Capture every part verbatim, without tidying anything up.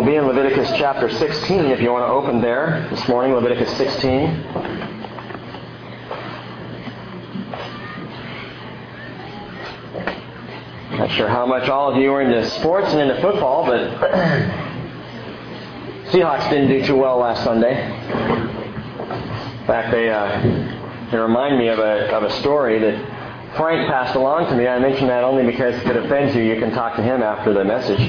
be in Leviticus chapter sixteen if you want to open there this morning, Leviticus sixteen. Not sure how much all of you are into sports and into football, but Seahawks didn't do too well last Sunday. In fact, they, uh, they remind me of a, of a story that Frank passed along to me. I mention that only because if it offends you, you can talk to him after the message.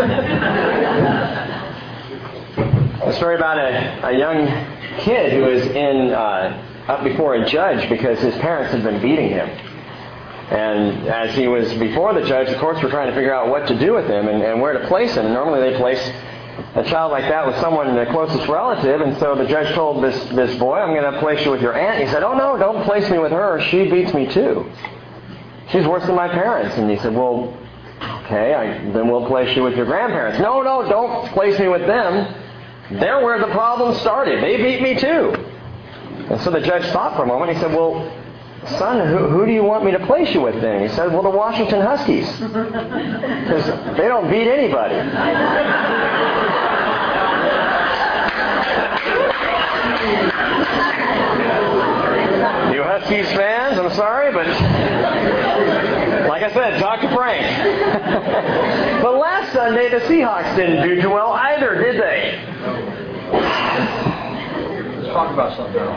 A story about a, a young kid who was in uh, up before a judge because his parents had been beating him. And as he was before the judge, the courts were trying to figure out what to do with him and, and where to place him. And normally they place a child like that with someone, the closest relative. And so the judge told this, this boy, I'm going to place you with your aunt. He said, oh no, don't place me with her. She beats me too. She's worse than my parents. And he said, well, okay, I, then we'll place you with your grandparents. No, no, don't place me with them. They're where the problem started. They beat me too. And so the judge thought for a moment. He said, well, son, who, who do you want me to place you with then? He said, well, the Washington Huskies. Because they don't beat anybody. You Huskies fans, I'm sorry, but like I said, talk to Frank. But last Sunday, the Seahawks didn't do too well either, did they? Let's talk about something else.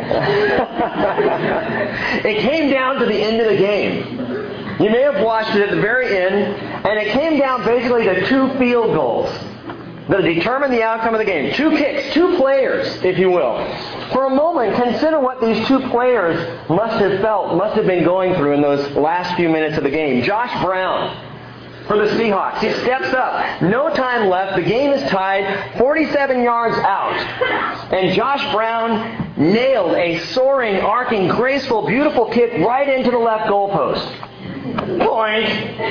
It came down to the end of the game. You may have watched it at the very end, and it came down basically to two field goals that determined the outcome of the game. Two kicks, two players, if you will. For a moment, consider what these two players must have felt, must have been going through in those last few minutes of the game. Josh Brown, for the Seahawks, he steps up. No time left. The game is tied, forty-seven yards out. And Josh Brown nailed a soaring, arcing, graceful, beautiful kick right into the left goalpost. Point.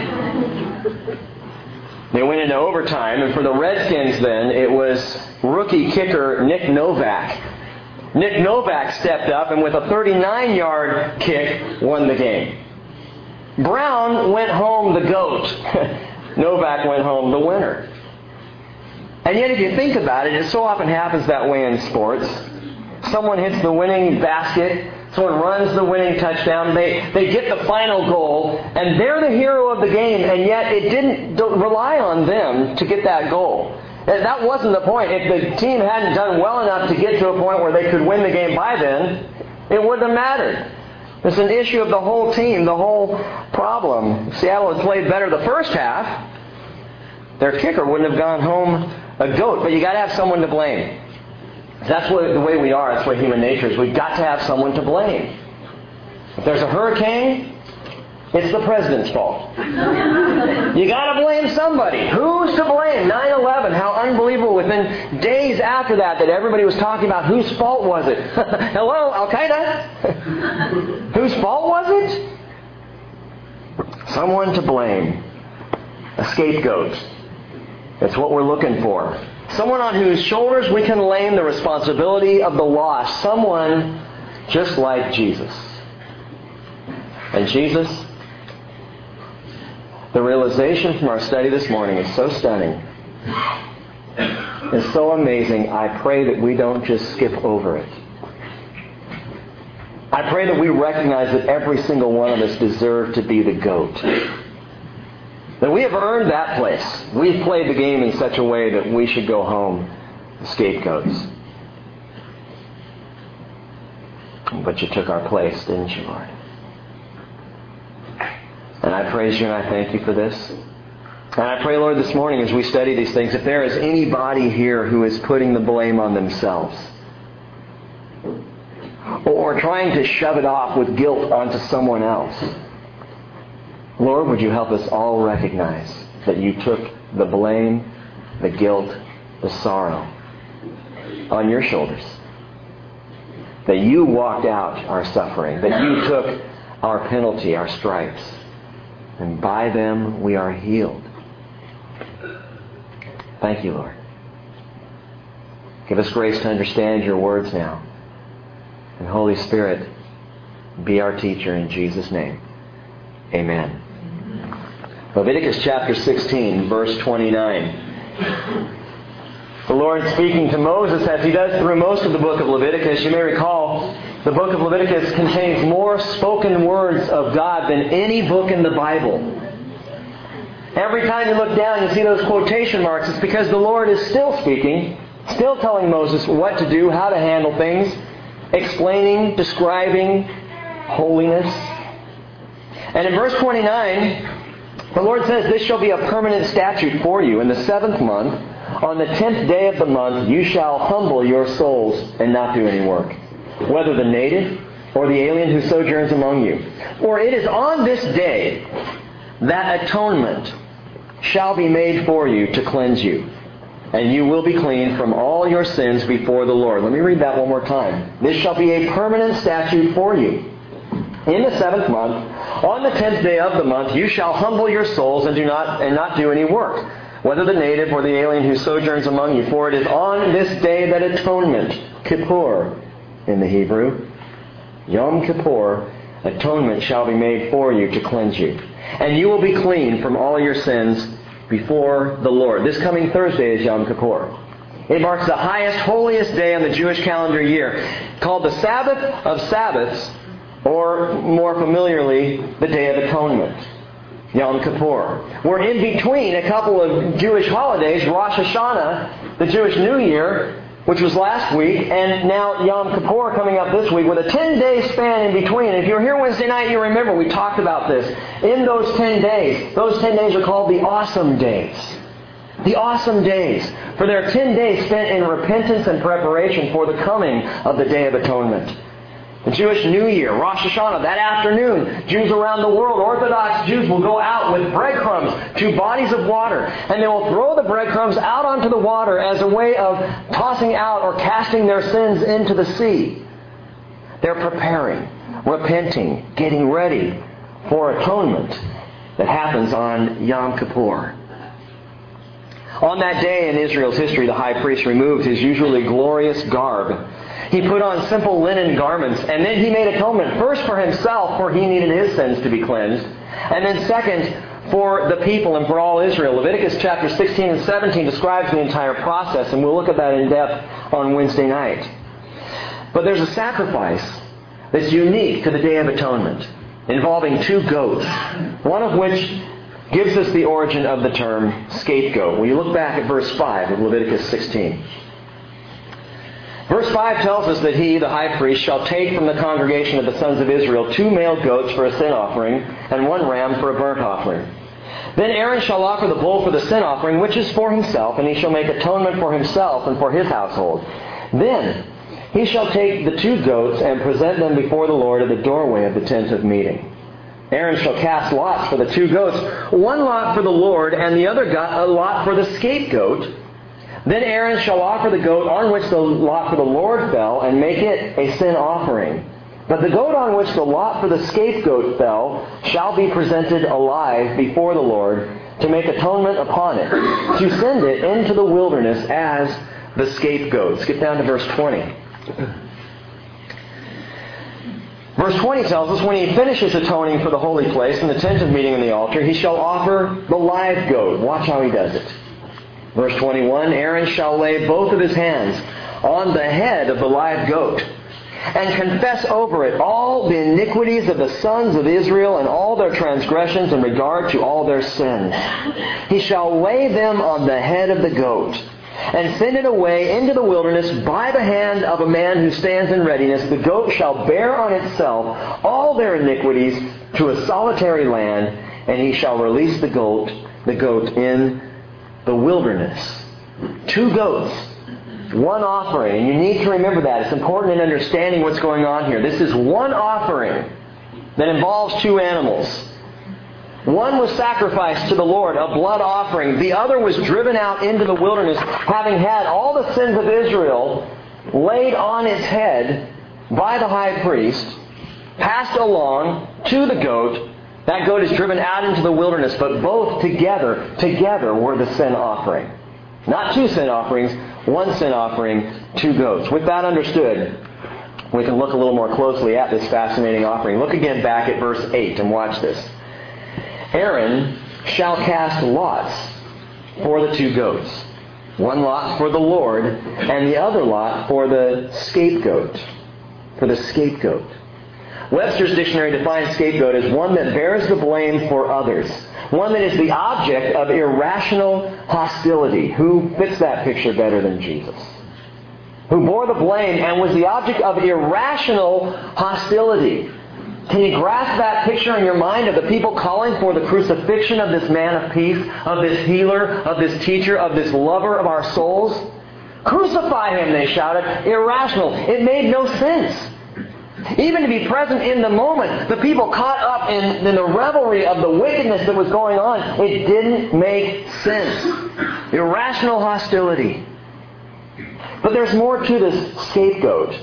They went into overtime, and for the Redskins then, it was rookie kicker Nick Novak. Nick Novak stepped up and with a thirty-nine-yard kick won the game. Brown went home the GOAT. Novak went home the winner. And yet if you think about it, it so often happens that way in sports. Someone hits the winning basket, someone runs the winning touchdown, they, they get the final goal, and they're the hero of the game, and yet it didn't rely on them to get that goal. That wasn't the point. If the team hadn't done well enough to get to a point where they could win the game by then, it wouldn't have mattered. It's an issue of the whole team, the whole problem. Seattle had played better the first half. Their kicker wouldn't have gone home a GOAT, but you got to have someone to blame. That's what, the way we are. That's what human nature is. We've got to have someone to blame. If there's a hurricane, it's the president's fault. You got to blame somebody. Who's to blame? nine eleven, how unbelievable. Within days after that, that everybody was talking about whose fault was it? Hello, Al-Qaeda? Whose fault was it? Someone to blame. A scapegoat. That's what we're looking for. Someone on whose shoulders we can lay the responsibility of the loss. Someone just like Jesus. And Jesus, the realization from our study this morning is so stunning. It's so amazing. I pray that we don't just skip over it. I pray that we recognize that every single one of us deserve to be the GOAT. That we have earned that place. We've played the game in such a way that we should go home scapegoats. But you took our place, didn't you, Lord? And I praise you and I thank you for this. And I pray, Lord, this morning as we study these things, if there is anybody here who is putting the blame on themselves, or trying to shove it off with guilt onto someone else, Lord, would you help us all recognize that you took the blame, the guilt, the sorrow on your shoulders. That you walked out our suffering. That you took our penalty, our stripes. And by them we are healed. Thank you, Lord. Give us grace to understand your words now. And Holy Spirit, be our teacher in Jesus' name. Amen. Leviticus chapter sixteen, verse twenty-nine. The Lord speaking to Moses, as He does through most of the book of Leviticus. You may recall, the book of Leviticus contains more spoken words of God than any book in the Bible. Every time you look down, you see those quotation marks. It's because the Lord is still speaking, still telling Moses what to do, how to handle things, explaining, describing holiness. And in verse twenty-nine, the Lord says, "This shall be a permanent statute for you. In the seventh month, on the tenth day of the month, you shall humble your souls and not do any work, whether the native or the alien who sojourns among you. For it is on this day that atonement shall be made for you to cleanse you, and you will be clean from all your sins before the Lord." Let me read that one more time. "This shall be a permanent statute for you. In the seventh month, on the tenth day of the month, you shall humble your souls and do not and not do any work, whether the native or the alien who sojourns among you. For it is on this day that atonement," Kippur in the Hebrew, Yom Kippur, "atonement shall be made for you to cleanse you. And you will be clean from all your sins before the Lord." This coming Thursday is Yom Kippur. It marks the highest, holiest day on the Jewish calendar year, called the Sabbath of Sabbaths, or more familiarly, the Day of Atonement, Yom Kippur. We're in between a couple of Jewish holidays, Rosh Hashanah, the Jewish New Year, which was last week, and now Yom Kippur coming up this week, with a ten-day span in between. If you were here Wednesday night, you remember we talked about this. In those ten days, those ten days are called the awesome days. The awesome days. For there are ten days spent in repentance and preparation for the coming of the Day of Atonement. The Jewish New Year, Rosh Hashanah, that afternoon, Jews around the world, Orthodox Jews, will go out with breadcrumbs to bodies of water, and they will throw the breadcrumbs out onto the water as a way of tossing out or casting their sins into the sea. They're preparing, repenting, getting ready for atonement that happens on Yom Kippur. On that day in Israel's history, the high priest removed his usually glorious garb. He put on simple linen garments, and then he made atonement, first for himself, for he needed his sins to be cleansed, and then second, for the people and for all Israel. Leviticus chapter sixteen and seventeen describes the entire process, and we'll look at that in depth on Wednesday night. But there's a sacrifice that's unique to the Day of Atonement, involving two goats, one of which gives us the origin of the term scapegoat. When you look back at verse five of Leviticus sixteen. Verse five tells us that he, the high priest, shall take from the congregation of the sons of Israel two male goats for a sin offering and one ram for a burnt offering. Then Aaron shall offer the bull for the sin offering, which is for himself, and he shall make atonement for himself and for his household. Then he shall take the two goats and present them before the Lord at the doorway of the tent of meeting. Aaron shall cast lots for the two goats, one lot for the Lord and the other lot for the scapegoat. Then Aaron shall offer the goat on which the lot for the Lord fell and make it a sin offering. But the goat on which the lot for the scapegoat fell shall be presented alive before the Lord to make atonement upon it, to send it into the wilderness as the scapegoat. Skip down to verse twenty. Verse twenty tells us, when he finishes atoning for the holy place and the tent of meeting and the altar, he shall offer the live goat. Watch how he does it. Verse twenty-one, Aaron shall lay both of his hands on the head of the live goat and confess over it all the iniquities of the sons of Israel and all their transgressions in regard to all their sins. He shall lay them on the head of the goat and send it away into the wilderness by the hand of a man who stands in readiness. The goat shall bear on itself all their iniquities to a solitary land, and he shall release the goat, the goat in the wilderness. Two goats, one offering. And you need to remember that. It's important in understanding what's going on here. This is one offering that involves two animals. One was sacrificed to the Lord, a blood offering. The other was driven out into the wilderness, having had all the sins of Israel laid on its head by the high priest, passed along to the goat. That goat is driven out into the wilderness, but both together, together were the sin offering. Not two sin offerings, one sin offering, two goats. With that understood, we can look a little more closely at this fascinating offering. Look again back at verse eight and watch this. Aaron shall cast lots for the two goats. One lot for the Lord, and the other lot for the scapegoat. For the scapegoat. Webster's dictionary defines scapegoat as one that bears the blame for others. One that is the object of irrational hostility. Who fits that picture better than Jesus? Who bore the blame and was the object of irrational hostility. Can you grasp that picture in your mind of the people calling for the crucifixion of this man of peace, of this healer, of this teacher, of this lover of our souls? Crucify him, they shouted. Irrational. It made no sense. Even to be present in the moment, the people caught up in, in the revelry of the wickedness that was going on, it didn't make sense. Irrational hostility. But there's more to this scapegoat.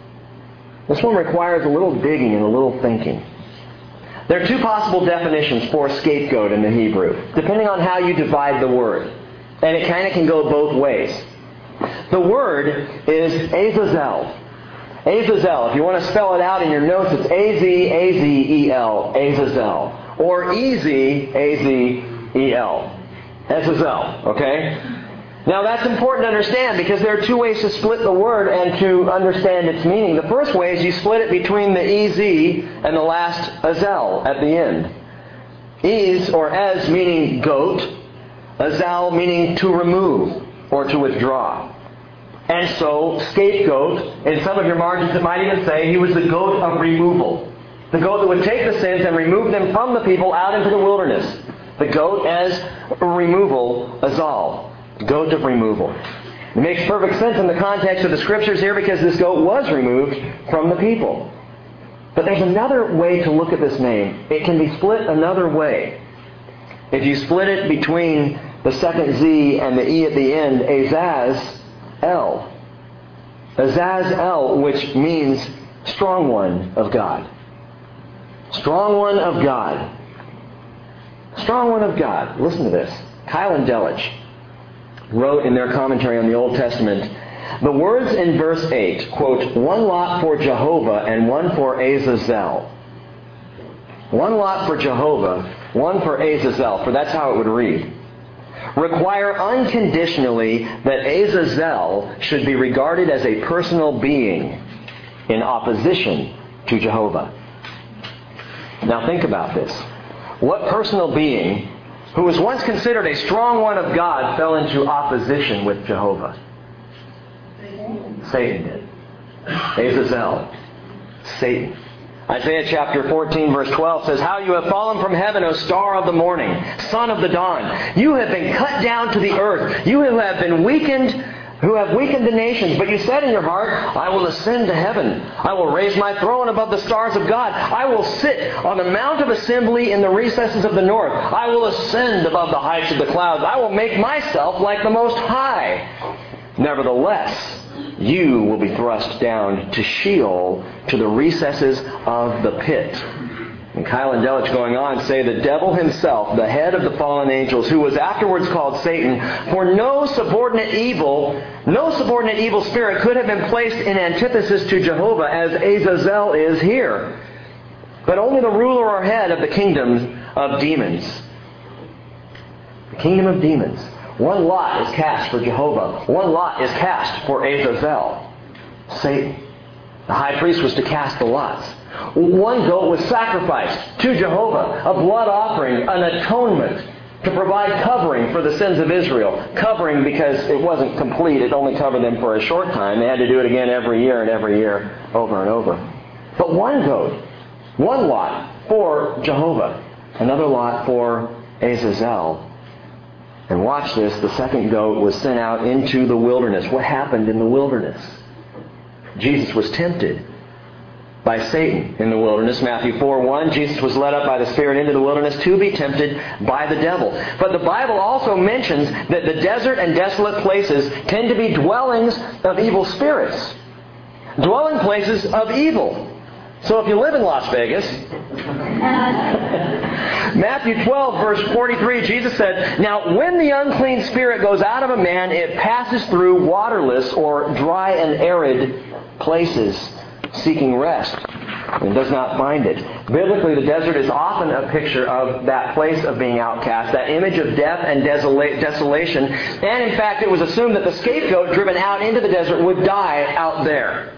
This one requires a little digging and a little thinking. There are two possible definitions for scapegoat in the Hebrew, depending on how you divide the word. And it kind of can go both ways. The word is Azazel. Azazel. If you want to spell it out in your notes, it's A Z A Z E L. Azazel. Or E Z A Z E L. Azazel. Okay? Now that's important to understand because there are two ways to split the word and to understand its meaning. The first way is you split it between the E Z and the last Azel at the end. Ez or Ez meaning goat. Azel meaning to remove or to withdraw. And so, scapegoat, in some of your margins it might even say he was the goat of removal. The goat that would take the sins and remove them from the people out into the wilderness. The goat as removal, Azal. Goat of removal. It makes perfect sense in the context of the Scriptures here because this goat was removed from the people. But there's another way to look at this name. It can be split another way. If you split it between the second Z and the E at the end, Azaz, El. Azaz-El, which means strong one of God. Strong one of God. Strong one of God. Listen to this. Keil and Delitzsch wrote in their commentary on the Old Testament, the words in verse eight, quote, one lot for Jehovah and one for Azazel. One lot for Jehovah, one for Azazel, for that's how it would read. Require unconditionally that Azazel should be regarded as a personal being in opposition to Jehovah. Now think about this. What personal being who was once considered a strong one of God fell into opposition with Jehovah? Satan did. Azazel. Satan. Isaiah chapter fourteen verse twelve says, how you have fallen from heaven, O star of the morning, son of the dawn. You have been cut down to the earth. You who have been weakened, who have weakened the nations. But you said in your heart, I will ascend to heaven. I will raise my throne above the stars of God. I will sit on the mount of assembly in the recesses of the north. I will ascend above the heights of the clouds. I will make myself like the Most High. Nevertheless, you will be thrust down to Sheol, to the recesses of the pit. And Keil and Delitzsch going on say the devil himself, the head of the fallen angels, who was afterwards called Satan, for no subordinate evil, no subordinate evil spirit could have been placed in antithesis to Jehovah as Azazel is here, but only the ruler or head of the kingdom of demons. The kingdom of demons. One lot is cast for Jehovah. One lot is cast for Azazel, Satan. The high priest was to cast the lots. One goat was sacrificed to Jehovah, a blood offering, an atonement to provide covering for the sins of Israel. Covering because it wasn't complete. It only covered them for a short time. They had to do it again every year and every year, over and over. But one goat, one lot for Jehovah, another lot for Azazel. And watch this, the second goat was sent out into the wilderness. What happened in the wilderness? Jesus was tempted by Satan in the wilderness. Matthew four one, Jesus was led up by the Spirit into the wilderness to be tempted by the devil. But the Bible also mentions that the desert and desolate places tend to be dwellings of evil spirits. Dwelling places of evil. So if you live in Las Vegas, Matthew twelve verse forty-three, Jesus said, now when the unclean spirit goes out of a man, it passes through waterless or dry and arid places, seeking rest. and does not find it. Biblically, the desert is often a picture of that place of being outcast, that image of death and desola- desolation. And in fact, it was assumed that the scapegoat driven out into the desert would die out there.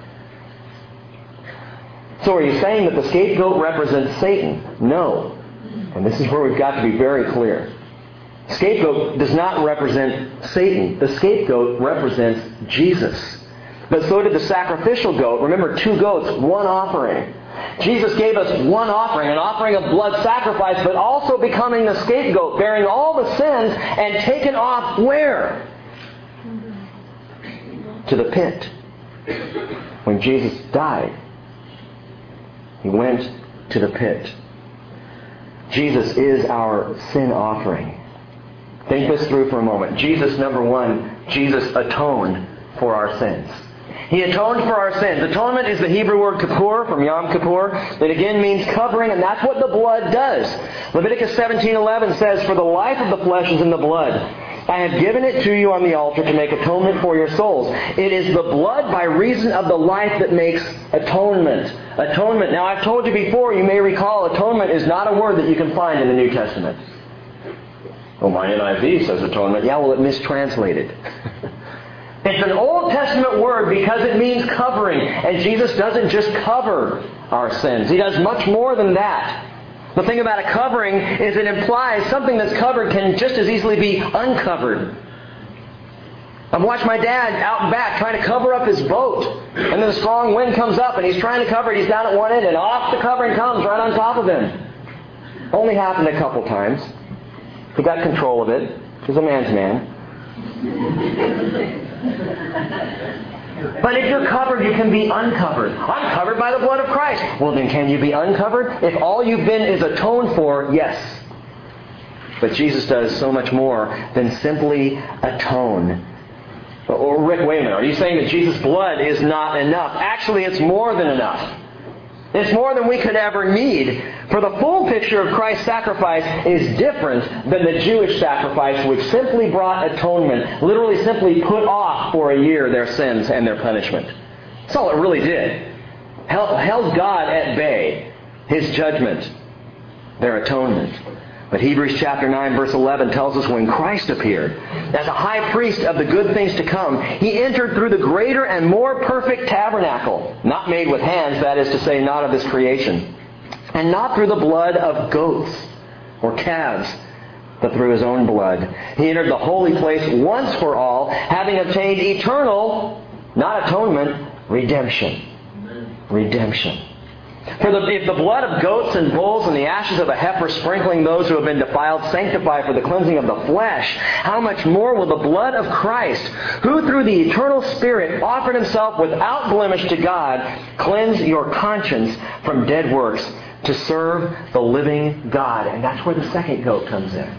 So are you saying that the scapegoat represents Satan? No. And this is where we've got to be very clear. Scapegoat does not represent Satan. The scapegoat represents Jesus. But so did the sacrificial goat. Remember, two goats, one offering. Jesus gave us one offering, an offering of blood sacrifice, but also becoming the scapegoat, bearing all the sins and taken off where? To the pit. When Jesus died, He went to the pit. Jesus is our sin offering. Think this through for a moment. Jesus, number one, Jesus atoned for our sins. He atoned for our sins. Atonement is the Hebrew word kippur, from Yom Kippur, that again means covering, and that's what the blood does. Leviticus seventeen eleven says, "For the life of the flesh is in the blood. I have given it to you on the altar to make atonement for your souls." It is the blood by reason of the life that makes atonement. Atonement. Now, I've told you before, you may recall, atonement is not a word that you can find in the New Testament. Oh, my N I V says atonement. Yeah, well, it mistranslated. It's an Old Testament word because it means covering. And Jesus doesn't just cover our sins. He does much more than that. The thing about a covering is it implies something that's covered can just as easily be uncovered. I've watched my dad out and back trying to cover up his boat. And then a strong wind comes up and he's trying to cover it. He's down at one end and off the covering comes right on top of him. Only happened a couple times. He got control of it. He's a man's man. But if you're covered, you can be uncovered. I'm covered by the blood of Christ. Well, then can you be uncovered? If all you've been is atoned for, yes. But Jesus does so much more than simply atone. Oh, Rick, wait a minute. Are you saying that Jesus' blood is not enough? Actually, it's more than enough. It's more than we could ever need. For the full picture of Christ's sacrifice is different than the Jewish sacrifice, which simply brought atonement, literally simply put off for a year their sins and their punishment. That's all it really did. Held, held God at bay, His judgment, their atonement. But Hebrews chapter nine verse eleven tells us when Christ appeared as a high priest of the good things to come, He entered through the greater and more perfect tabernacle, not made with hands, that is to say, not of this creation, and not through the blood of goats or calves, but through His own blood. He entered the holy place once for all, having obtained eternal, not atonement, redemption. Redemption. For the, if the blood of goats and bulls and the ashes of a heifer sprinkling those who have been defiled sanctify for the cleansing of the flesh, how much more will the blood of Christ, who through the eternal Spirit offered Himself without blemish to God, cleanse your conscience from dead works to serve the living God? And that's where the second goat comes in.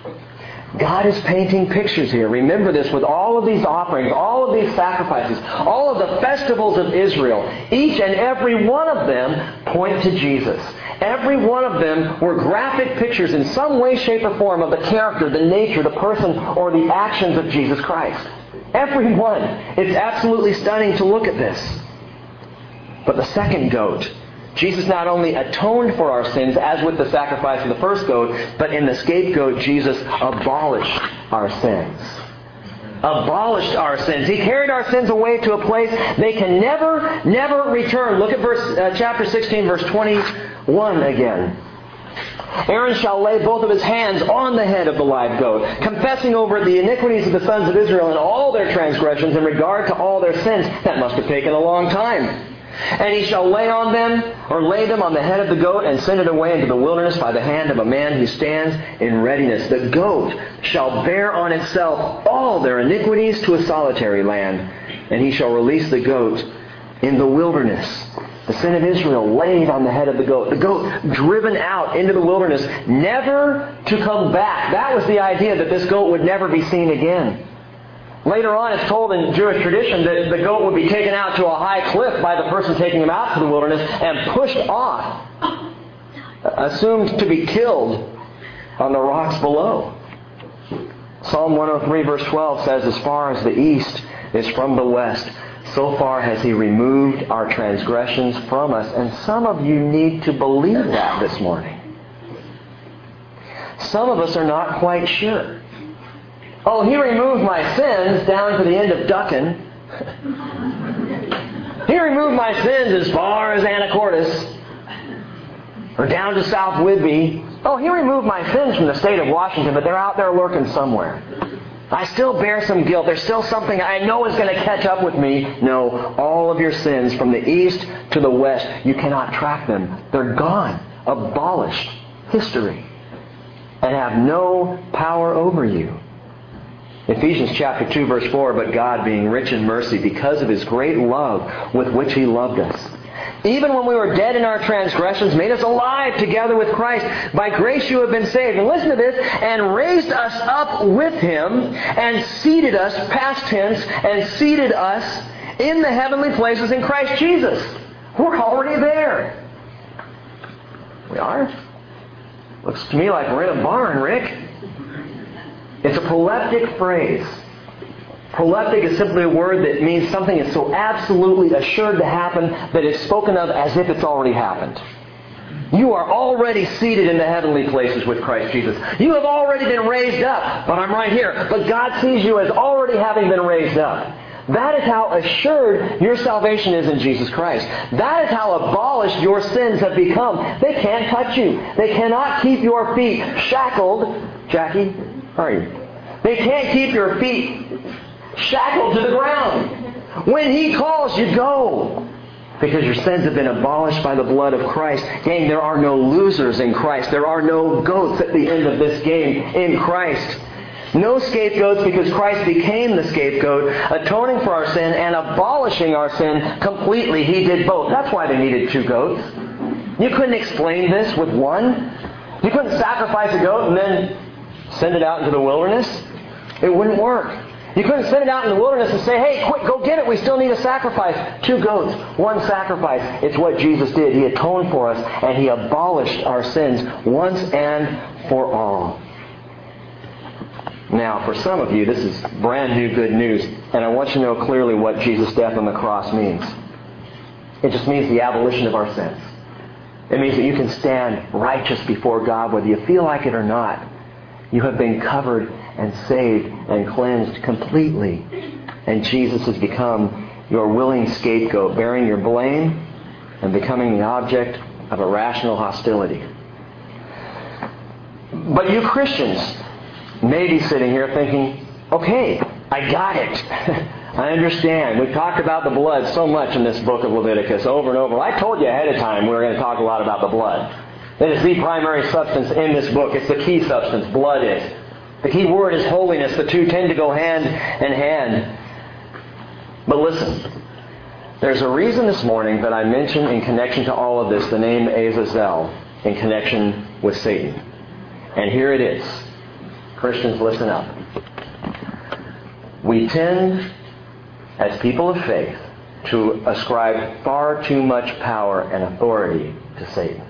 God is painting pictures here. Remember this, with all of these offerings, all of these sacrifices, all of the festivals of Israel, each and every one of them point to Jesus. Every one of them were graphic pictures in some way, shape, or form of the character, the nature, the person, or the actions of Jesus Christ. Every one. It's absolutely stunning to look at this. But the second goat, Jesus not only atoned for our sins, as with the sacrifice of the first goat, but in the scapegoat, Jesus abolished our sins. Abolished our sins. He carried our sins away to a place they can never, never return. Look at verse uh, chapter sixteen, verse twenty-one again. Aaron shall lay both of his hands on the head of the live goat, confessing over it the iniquities of the sons of Israel and all their transgressions in regard to all their sins. That must have taken a long time. And he shall lay on them, or lay them on the head of the goat, and send it away into the wilderness by the hand of a man who stands in readiness. The goat shall bear on itself all their iniquities to a solitary land, and he shall release the goat in the wilderness. The sin of Israel laid on the head of the goat. The goat driven out into the wilderness, never to come back. That was the idea, that this goat would never be seen again. Later on, it's told in Jewish tradition that the goat would be taken out to a high cliff by the person taking him out to the wilderness and pushed off, assumed to be killed on the rocks below. Psalm one oh three verse twelve says, as far as the east is from the west, So far has He removed our transgressions from us. And some of you need to believe that this morning. Some of us are not quite sure. Oh, He removed my sins down to the end of Duckin. He removed my sins as far as Anacortes. Or down to South Whidbey. Oh, He removed my sins from the state of Washington, but they're out there lurking somewhere. I still bear some guilt. There's still something I know is going to catch up with me. No, all of your sins from the east to the west, you cannot track them. They're gone. Abolished. History. And have no power over you. Ephesians chapter two verse four, but God being rich in mercy because of His great love with which He loved us. Even when we were dead in our transgressions, made us alive together with Christ. By grace you have been saved. And listen to this. And raised us up with Him and seated us, past tense, and seated us in the heavenly places in Christ Jesus. We're already there. We are? Looks to me like we're in a barn, Rick. It's a proleptic phrase. Proleptic is simply a word that means something is so absolutely assured to happen that it's spoken of as if it's already happened. You are already seated in the heavenly places with Christ Jesus. You have already been raised up, but I'm right here. But God sees you as already having been raised up. That is how assured your salvation is in Jesus Christ. That is how abolished your sins have become. They can't touch you. They cannot keep your feet shackled. Jackie, how are you? They can't keep your feet shackled to the ground. When He calls, you go. Because your sins have been abolished by the blood of Christ. Gang, there are no losers in Christ. There are no goats at the end of this game in Christ. No scapegoats because Christ became the scapegoat, atoning for our sin and abolishing our sin completely. He did both. That's why they needed two goats. You couldn't explain this with one. You couldn't sacrifice a goat and then send it out into the wilderness. It wouldn't work. You couldn't send it out in the wilderness and say, hey, quick, go get it. We still need a sacrifice. Two goats, one sacrifice. It's what Jesus did. He atoned for us and He abolished our sins once and for all. Now, for some of you, this is brand new good news. And I want you to know clearly what Jesus' death on the cross means. It just means the abolition of our sins. It means that you can stand righteous before God whether you feel like it or not. You have been covered and saved and cleansed completely. And Jesus has become your willing scapegoat, bearing your blame and becoming the object of irrational hostility. But you Christians may be sitting here thinking, okay, I got it. I understand. We've talked about the blood so much in this book of Leviticus over and over. I told you ahead of time we were going to talk a lot about the blood. It is the primary substance in this book. It's the key substance. Blood is. The key word is holiness. The two tend to go hand in hand. But listen, there's a reason this morning that I mentioned in connection to all of this the name Azazel in connection with Satan. And here it is. Christians, listen up. We tend, as people of faith, to ascribe far too much power and authority to Satan.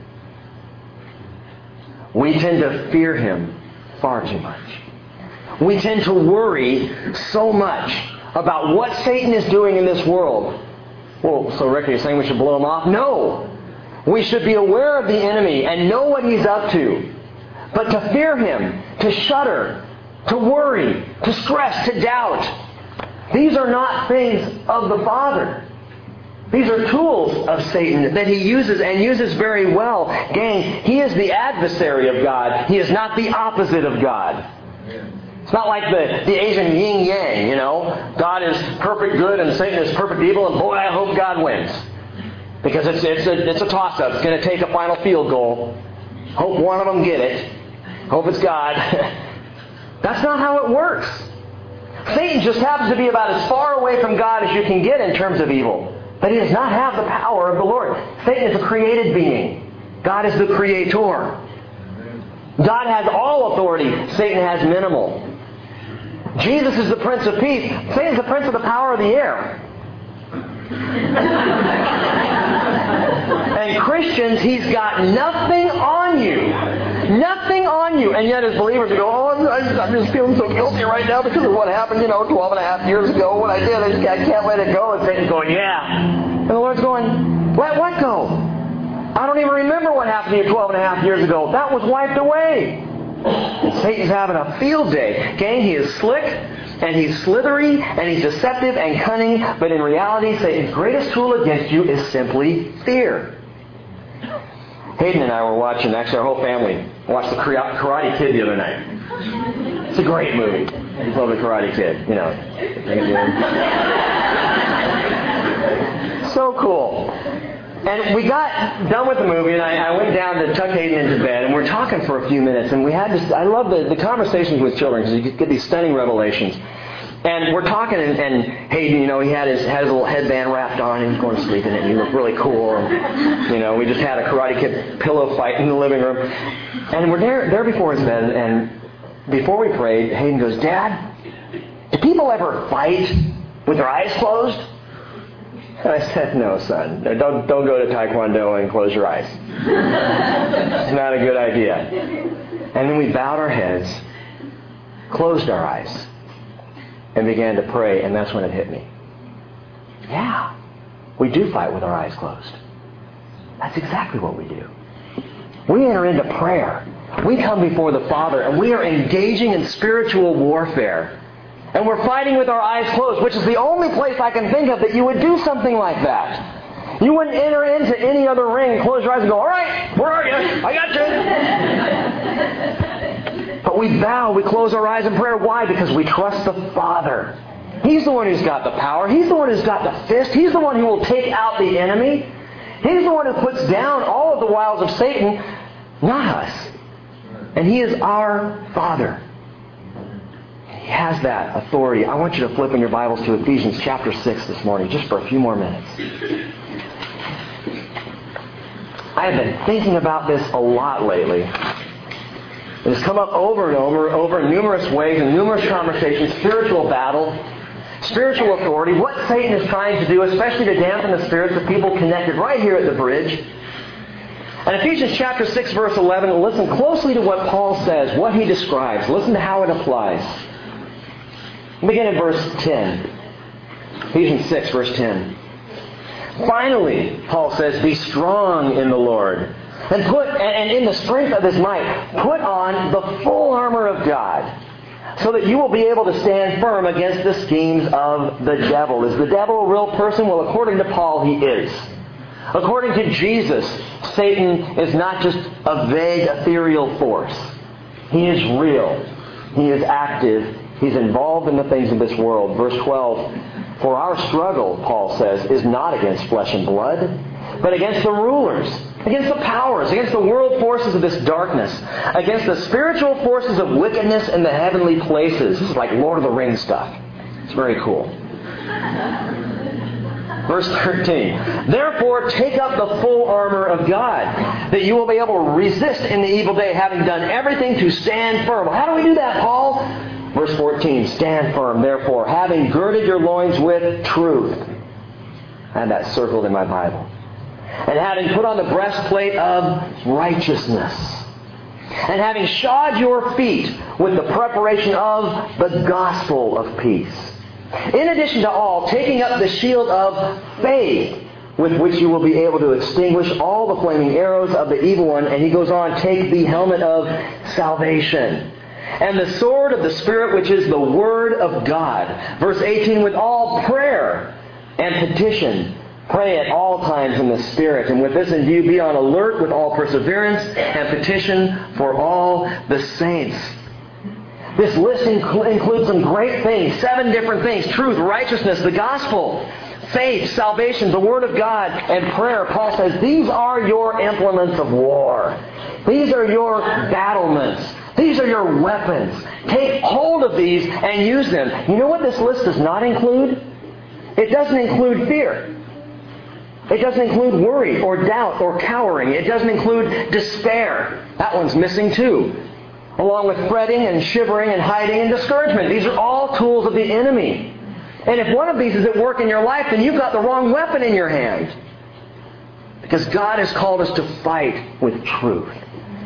We tend to fear him far too much. We tend to worry so much about what Satan is doing in this world. Well, so Rick, are you saying we should blow him off? No. We should be aware of the enemy and know what he's up to. But to fear him, to shudder, to worry, to stress, to doubt, these are not things of the Father. These are tools of Satan that he uses and uses very well. Gang, he is the adversary of God. He is not the opposite of God. It's not like the, the Asian yin-yang, you know. God is perfect good and Satan is perfect evil, and boy, I hope God wins. Because it's, it's, a, it's a toss-up. It's going to take a final field goal. Hope one of them get it. Hope it's God. That's not how it works. Satan just happens to be about as far away from God as you can get in terms of evil. But he does not have the power of the Lord. Satan is a created being. God is the creator. God has all authority. Satan has minimal. Jesus is the Prince of Peace. Satan is the Prince of the power of the air. And Christians, he's got nothing on you. Nothing on you. And yet as believers we go, oh, I'm, I'm just feeling so guilty right now because of what happened, you know, twelve and a half years ago when I did. I, just, I can't let it go. And Satan's going, yeah. And the Lord's going, let what go? I don't even remember what happened to you twelve and a half years ago. That was wiped away. And Satan's having a field day. Gang, he is slick, and he's slithery, and he's deceptive and cunning, but in reality, Satan's greatest tool against you is simply fear. Hayden and I were watching, actually our whole family, watched the Karate Kid the other night. It's a great movie. You love the Karate Kid, you know. So cool. And we got done with the movie, and I, I went down to tuck Hayden into bed, and we we're talking for a few minutes, and we had this, I love the, the conversations with children, because you get these stunning revelations. And we're talking, and, and Hayden, you know, he had his, had his little headband wrapped on, and he was going to sleep in it, and he looked really cool. And, you know, we just had a Karate Kid pillow fight in the living room. And we're there, there before his bed, and before we prayed, Hayden goes, Dad, do people ever fight with their eyes closed? And I said, no, son. Don't, don't go to Taekwondo and close your eyes. It's not a good idea. And then we bowed our heads, closed our eyes, and began to pray, and that's when it hit me. Yeah, we do fight with our eyes closed. That's exactly what we do. We enter into prayer. We come before the Father, and we are engaging in spiritual warfare. And we're fighting with our eyes closed, which is the only place I can think of that you would do something like that. You wouldn't enter into any other ring, close your eyes and go, all right, where are you? I got you. But we bow, we close our eyes in prayer. Why? Because we trust the Father. He's the one who's got the power. He's the one who's got the fist. He's the one who will take out the enemy. He's the one who puts down all of the wiles of Satan, not us. And He is our Father. He has that authority. I want you to flip in your Bibles to Ephesians chapter six this morning, just for a few more minutes. I have been thinking about this a lot lately. It has come up over and over, over in numerous ways, in numerous conversations, spiritual battle, spiritual authority, what Satan is trying to do, especially to dampen the spirits of people connected right here at the bridge. And Ephesians chapter six, verse eleven, listen closely to what Paul says, what he describes. Listen to how it applies. Begin in verse ten. Ephesians six, verse ten. Finally, Paul says, be strong in the Lord. And put and in the strength of His might, put on the full armor of God, so that you will be able to stand firm against the schemes of the devil. Is the devil a real person? Well, according to Paul, he is. According to Jesus, Satan is not just a vague, ethereal force. He is real. He is active. He's involved in the things of this world. Verse twelve, for our struggle, Paul says, is not against flesh and blood, but against the rulers, against the powers, against the world forces of this darkness, against the spiritual forces of wickedness in the heavenly places. This is like Lord of the Rings stuff. It's very cool. Verse thirteen, therefore take up the full armor of God, that you will be able to resist in the evil day, having done everything to stand firm. How do we do that, Paul? Verse fourteen, stand firm, therefore, having girded your loins with truth. I had that circled in my Bible. And having put on the breastplate of righteousness. And having shod your feet with the preparation of the gospel of peace. In addition to all, taking up the shield of faith, with which you will be able to extinguish all the flaming arrows of the evil one. And he goes on, take the helmet of salvation. And the sword of the Spirit, which is the Word of God. Verse eighteen, with all prayer and petition, pray at all times in the Spirit. And with this in view, be on alert with all perseverance and petition for all the saints. This list inc- includes some great things. Seven different things. Truth, righteousness, the gospel, faith, salvation, the Word of God, and prayer. Paul says, these are your implements of war. These are your battlements. These are your weapons. Take hold of these and use them. You know what this list does not include? It doesn't include fear. It doesn't include worry or doubt or cowering. It doesn't include despair. That one's missing too. Along with fretting and shivering and hiding and discouragement. These are all tools of the enemy. And if one of these is at work in your life, then you've got the wrong weapon in your hand. Because God has called us to fight with truth.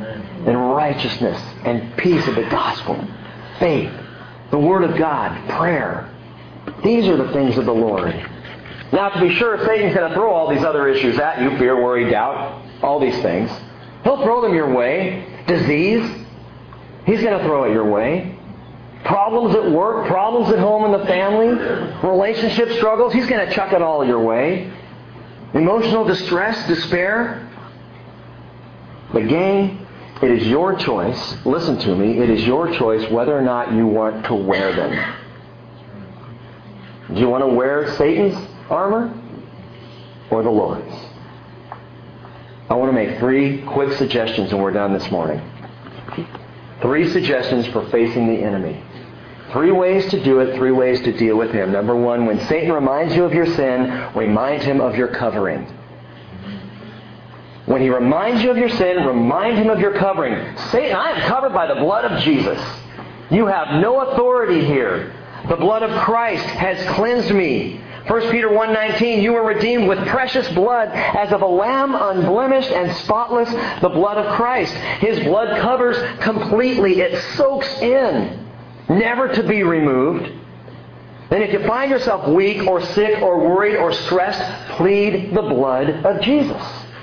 and righteousness and peace of the gospel, faith, the Word of God, prayer. These are the things of the Lord. Now, to be sure, Satan's going to throw all these other issues at you, fear, worry, doubt, all these things. He'll throw them your way. Disease, he's going to throw it your way. Problems at work, problems at home in the family, relationship struggles, he's going to chuck it all your way. Emotional distress, despair. But gang, it is your choice, listen to me, it is your choice whether or not you want to wear them. Do you want to wear Satan's armor or the Lord's? I want to make three quick suggestions and we're done this morning. Three suggestions for facing the enemy. Three ways to do it, three ways to deal with him. Number one, when Satan reminds you of your sin, remind him of your covering. When he reminds you of your sin, remind him of your covering. Satan, I am covered by the blood of Jesus. You have no authority here. The blood of Christ has cleansed me. First Peter one nineteen, you were redeemed with precious blood as of a lamb unblemished and spotless, the blood of Christ. His blood covers completely. It soaks in, never to be removed. And if you find yourself weak or sick or worried or stressed, plead the blood of Jesus.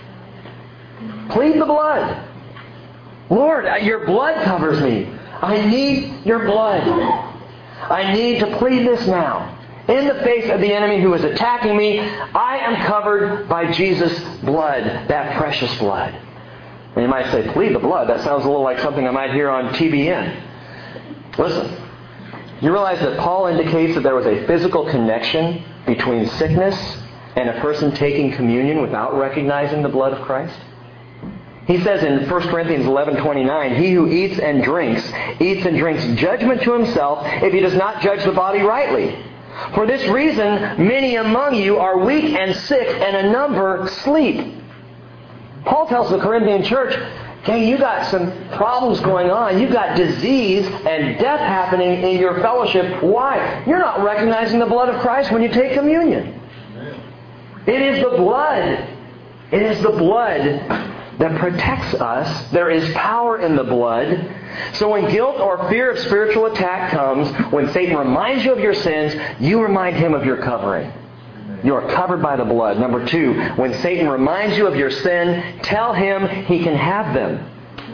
Plead the blood. Lord, your blood covers me. I need your blood. I need to plead this now. In the face of the enemy who is attacking me, I am covered by Jesus' blood, that precious blood. And you might say, plead the blood. That sounds a little like something I might hear on T B N. Listen, you realize that Paul indicates that there was a physical connection between sickness and a person taking communion without recognizing the blood of Christ? He says in First Corinthians eleven twenty-nine, he who eats and drinks, eats and drinks judgment to himself if he does not judge the body rightly. For this reason, many among you are weak and sick, and a number sleep. Paul tells the Corinthian church, okay, you got some problems going on. You've got disease and death happening in your fellowship. Why? You're not recognizing the blood of Christ when you take communion. It is the blood. It is the blood that protects us. There is power in the blood. So when guilt or fear of spiritual attack comes, when Satan reminds you of your sins, you remind him of your covering. You are covered by the blood. Number two, when Satan reminds you of your sin, tell him he can have them.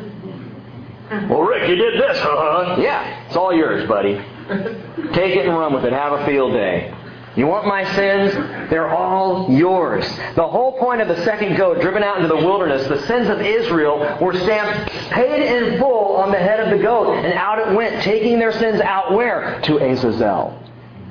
Well, Rick, you did this, huh? Yeah, it's all yours, buddy. Take it and run with it. Have a field day. You want my sins? They're all yours. The whole point of the second goat driven out into the wilderness, the sins of Israel were stamped paid in full on the head of the goat. And out it went, taking their sins out where? To Azazel.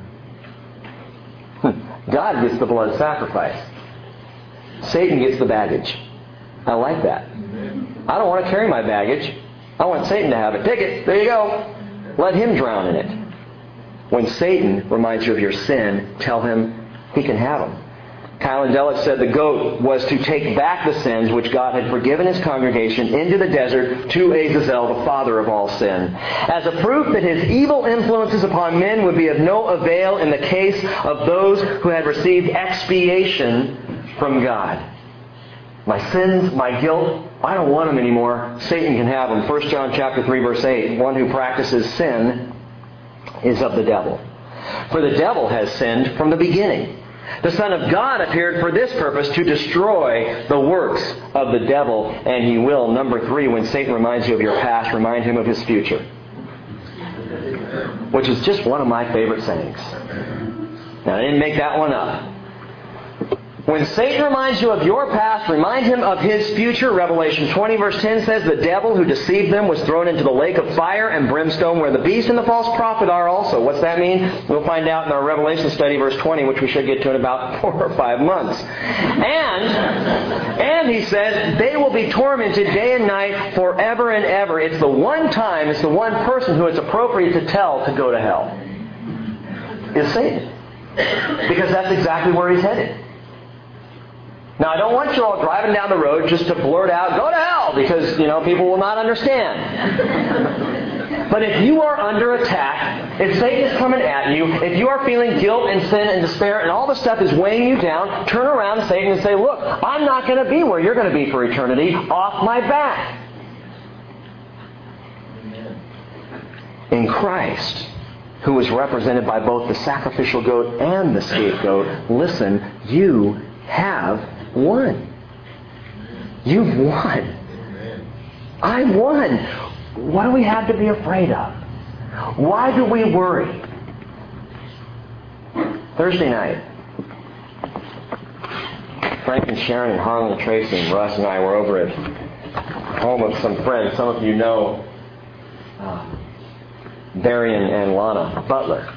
God gets the blood sacrifice. Satan gets the baggage. I like that. I don't want to carry my baggage. I want Satan to have it. Take it. There you go. Let him drown in it. When Satan reminds you of your sin, tell him he can have them. Kyle and Delic said the goat was to take back the sins which God had forgiven his congregation into the desert to Azazel, the father of all sin, as a proof that his evil influences upon men would be of no avail in the case of those who had received expiation from God. My sins, my guilt, I don't want them anymore. Satan can have them. First John chapter three, verse eight. One who practices sin is of the devil. For the devil has sinned from the beginning. The Son of God appeared for this purpose, to destroy the works of the devil, and he will. Number three, when Satan reminds you of your past, remind him of his future. Which is just one of my favorite sayings. Now, I didn't make that one up. When Satan reminds you of your past, remind him of his future. Revelation twenty verse ten says, the devil who deceived them was thrown into the lake of fire and brimstone where the beast and the false prophet are also. What's that mean? We'll find out in our Revelation study, verse twenty, which we should get to in about four or five months. And, and he says, they will be tormented day and night forever and ever. It's the one time, it's the one person who it's appropriate to tell to go to hell. Is Satan. Because that's exactly where he's headed. Now, I don't want you all driving down the road just to blurt out, go to hell, because, you know, people will not understand. But if you are under attack, if Satan is coming at you, if you are feeling guilt and sin and despair and all the stuff is weighing you down, turn around to Satan and say, look, I'm not going to be where you're going to be for eternity. Off my back. in Christ, who was represented by both the sacrificial goat and the scapegoat, listen, you have won. You've won. I won. What do we have to be afraid of? Why do we worry? Thursday night, Frank and Sharon and Harlan and Tracy and Russ and I were over at home of some friends. Some of you know uh, Barry and, and Lana Butler.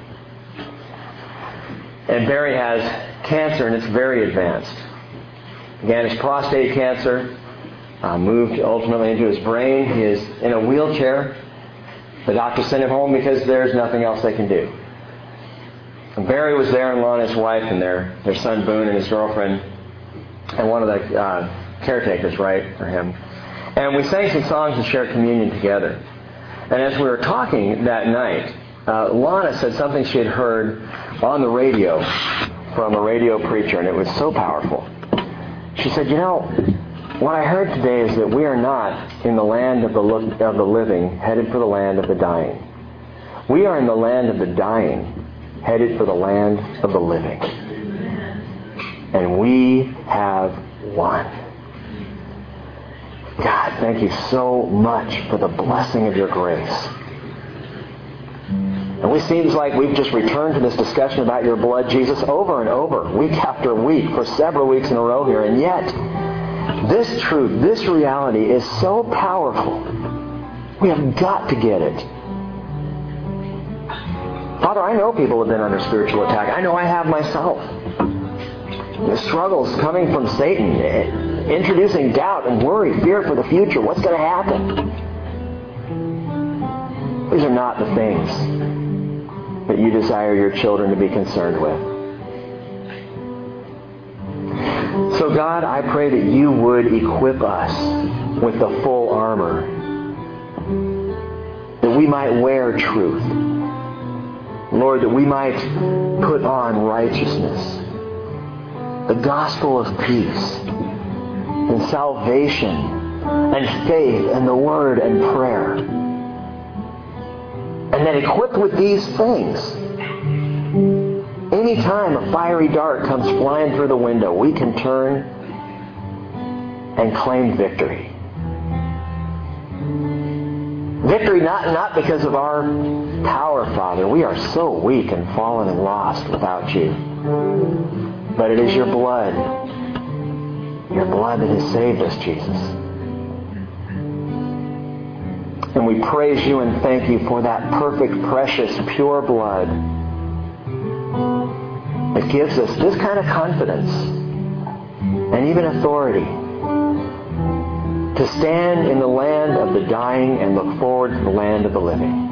And Barry has cancer, and it's very advanced. Again, it's prostate cancer, uh, moved ultimately into his brain. He is in a wheelchair. The doctor sent him home because there's nothing else they can do. And Barry was there, and Lana, his wife, and their, their son Boone and his girlfriend, and one of the uh, caretakers, right, for him. And we sang some songs and shared communion together. And as we were talking that night, uh, Lana said something she had heard on the radio from a radio preacher, and it was so powerful. She said, you know, what I heard today is that we are not in the land of the, lo- of the living, headed for the land of the dying. We are in the land of the dying, headed for the land of the living. And we have won. God, thank you so much for the blessing of your grace. And it seems like we've just returned to this discussion about your blood, Jesus, over and over, week after week, for several weeks in a row here. And yet, this truth, this reality is so powerful. We have got to get it. Father, I know people have been under spiritual attack. I know I have myself. The struggles coming from Satan, introducing doubt and worry, fear for the future. What's going to happen? These are not the things that you desire your children to be concerned with. So God, I pray that you would equip us with the full armor, that we might wear truth. Lord, that we might put on righteousness, the gospel of peace, and salvation, and faith, and the word, and prayer. And then equipped with these things, any time a fiery dart comes flying through the window, we can turn and claim victory. Victory not, not because of our power, Father. We are so weak and fallen and lost without you. But it is your blood. Your blood that has saved us, Jesus. And we praise you and thank you for that perfect, precious, pure blood that gives us this kind of confidence and even authority to stand in the land of the dying and look forward to the land of the living.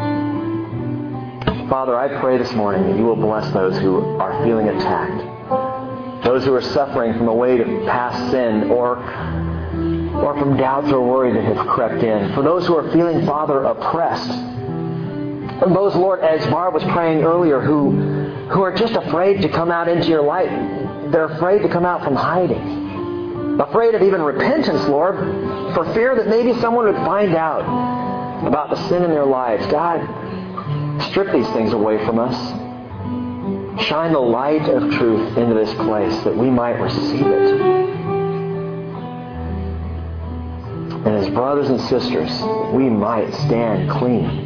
Father, I pray this morning that you will bless those who are feeling attacked, those who are suffering from the weight of past sin or, or from doubts or worry that have crept in, for those who are feeling, Father, oppressed, and those, Lord, as Barb was praying earlier, who, who are just afraid to come out into your light. They're afraid to come out from hiding. Afraid of even repentance, Lord, for fear that maybe someone would find out about the sin in their lives. God, strip these things away from us. Shine the light of truth into this place that we might receive it. And as brothers and sisters, we might stand clean